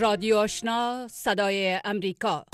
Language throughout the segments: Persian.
رادیو آشنا صدای امریکا.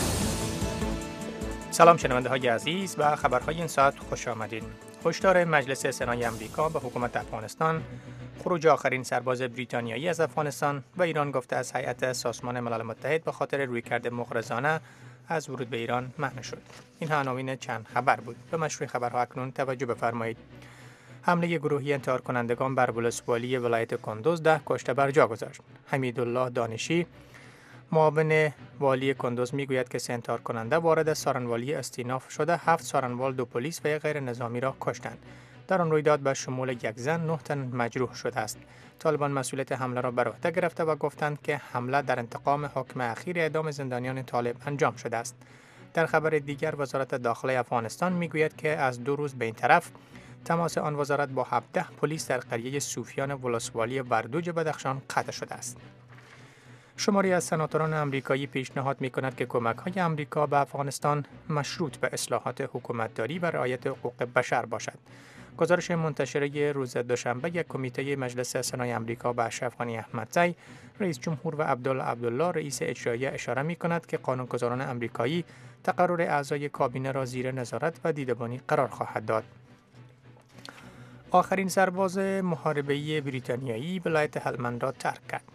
سلام شنونده های عزیز و خبرهای این ساعت خوش آمدید. هشدار مجلس سنای امریکا به حکومت افغانستان، خروج آخرین سرباز بریتانیایی از افغانستان و ایران گفته از هیئت سازمان ملل متحد به خاطر رویکرد مغرضانه از ورود به ایران منع شد. این عناوین چند خبر بود. به مشروع خبرها اکنون توجه بفرمایید. حمله گروهی انتحار کنندگان بر ولسوالی ولایت کندوز 10 کشته بر جا گذاشت. حمیدالله دانشی معاون والی کندوز میگوید که 3 انتحار کننده وارد سارنوالی استیناف شده 7 سارنوال، 2 پلیس و یک غیر نظامی را کشتند. در آن رویداد به شمول 1 زن 9 تن مجروح شده است. طالبان مسئولیت حمله را بر عهده گرفته و گفتند که حمله در انتقام حکم اخیر اعدام زندانیان طالب انجام شده است. در خبر دیگر وزارت داخله افغانستان میگوید که از 2 روز به این طرف تماس آن وزارت با 17 پلیس در قریه صوفیان ولسوالی وردوج بدخشان قطع شده است. شماری از سناتوران امریکایی پیشنهاد می‌کند که کمک‌های امریکا به افغانستان مشروط به اصلاحات حکومتداری و رعایت حقوق بشر باشد. گزارش منتشره روز دوشنبه یک کمیته مجلس سنای امریکا به اشرف غنی احمدزی، رئیس جمهور و عبدالله رئیس اجرایی اشاره می‌کند که قانونگذاران امریکایی تقرر اعضای کابینه را زیر نظارت و دیدبانی قرار خواهد داد. آخرین سرباز محاربه‌ای بریتانیایی ولایت هلمند را ترک کرد.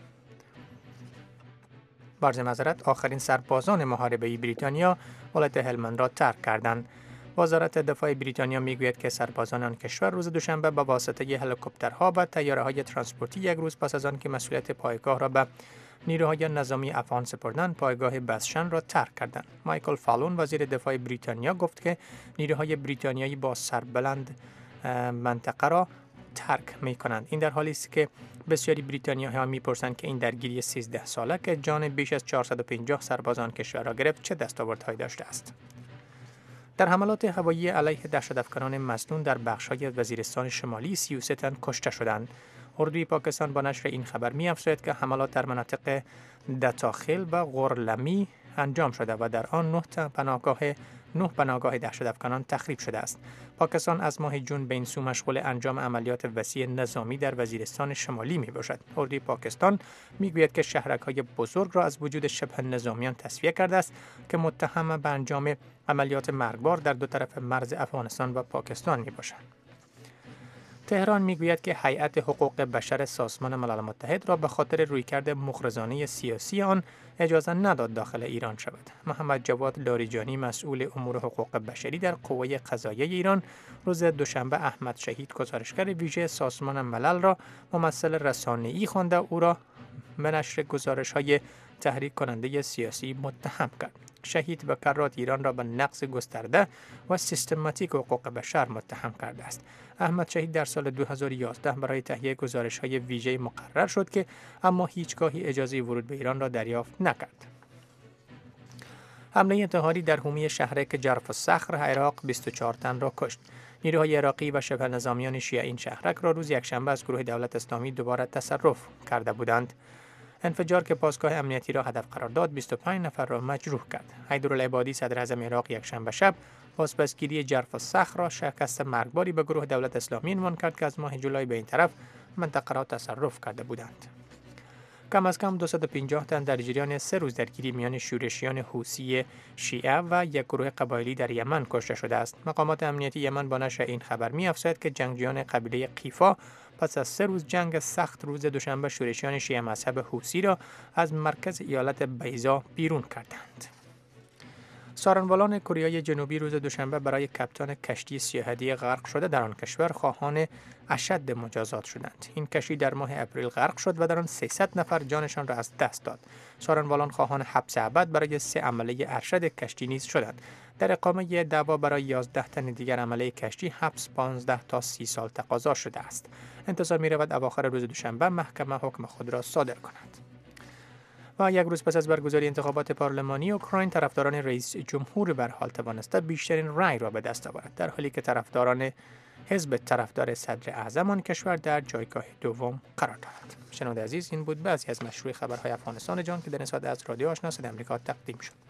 آخرین سربازان محاربه‌ای بریتانیا ولایت هلمند را ترک کردند. وزارت دفاع بریتانیا میگوید که سربازان آن کشور روز دوشنبه با واسطه هلیکوپترها و طیاره‌های ترانسپورتی یک روز پس از آن که مسئولیت پایگاه را به نیروهای نظامی افغان سپردند، پایگاه بسشن را ترک کردند. مایکل فالون وزیر دفاع بریتانیا گفت که نیروهای بریتانیایی با سربلند منطقه را ترک می کنند. این در حالی است که بسیاری بریتانیایی‌ها می‌پرسند که این درگیری 13 ساله که جان بیش از 450 سربازان کشور را گرفت چه دستاوردهایی داشته است. در حملات هوایی علیه دهشت‌افکنان مسنون در بخش‌های وزیرستان شمالی 33 تن کشته شدند. اردوی پاکستان با نشر این خبر می‌افزاید که حملات در مناطق دتاخل و غرلمی انجام شده و در آن 9 پناهگاه دهشت‌افکنان تخریب شده است. پاکستان از ماه جون به این سو مشغول انجام عملیات وسیع نظامی در وزیرستان شمالی میباشد. اردوی پاکستان میگوید که شهرک‌های بزرگ را از وجود شبه نظامیان تصفیه کرده است که متهم به انجام عملیات مرگبار در 2 طرف مرز افغانستان و پاکستان میباشند. تهران میگوید که هیئت حقوق بشر سازمان ملل متحد را به خاطر رویکرد مغرضانه سیاسی آن اجازه نداد داخل ایران شود. محمد جواد لاریجانی مسئول امور حقوق بشری در قوه قضاییه ایران روز دوشنبه احمد شهید گزارشگر ویژه سازمان ملل را ممثل رسانه‌ای خوانده او را به نشر گزارش‌های تحریک کننده سیاسی متهم کرد. شهید به کرات ایران را به نقض گسترده و سیستماتیک حقوق بشر متهم کرده است. احمد شهید در سال 2011 برای تهیه گزارش‌های ویژه مقرر شد که اما هیچگاهی اجازه ورود به ایران را دریافت نکرد. حمله انتحاری در حومه شهرک جرف الصخر عراق 24 تن را کشت. نیروهای عراقی و شبه نظامیان شیعه این شهرک را روز یکشنبه از گروه دولت اسلامی دوباره تصرف کرده بودند. انفجار که پاسگاه امنیتی را هدف قرار داد 25 نفر را مجروح کرد. حیدرالعبادی صدر اعظم عراق یکشنبه شب بازپسگیری جرف الصخر را شکست مرگباری به گروه دولت اسلامی عنوان کرد که از ماه جولای به این طرف منطقه را تصرف کرده بودند. کم از کم 250 تن در جریان 3 روز درگیری میان شورشیان حوثی شیعه و یک گروه قبایلی در یمن کشته شده است. مقامات امنیتی یمن با نشر این خبر می‌افزاید که جنگجویان قبیله قیفا پس از 3 روز جنگ سخت روز دوشنبه شورشیان شیعه مذهب حوثی را از مرکز ایالت بیضا بیرون کردند. سارنوالان کره جنوبی روز دوشنبه برای کپتان کشتی سیاحتی غرق شده در آن کشور خواهان اشد مجازات شدند. این کشتی در ماه اپریل غرق شد و در آن 300 نفر جانشان را از دست داد. سارنوالان خواهان حبس ابد برای 3 عمله ارشد کشتی نیز شدند. در اقامه دعوا برای 11 تن دیگر عمله کشتی حبس 15 تا 30 سال تقاضا شده است. انتظار می‌رود اواخر روز دوشنبه محکمه حکم خود را صادر کند. و یک روز پس از برگزاری انتخابات پارلمانی اوکراین، طرفداران رئیس جمهور به هر حال توانسته بیشترین رأی را به دست آورد، در حالی که طرفداران حزب طرفدار صدر اعظم آن کشور در جایگاه دوم قرار دارد. شنونده عزیز، این بود بعضی از مشروع خبرهای افغانستان جان که در نسبت از رادیو آشنا صدای آمریکا تقدیم شد.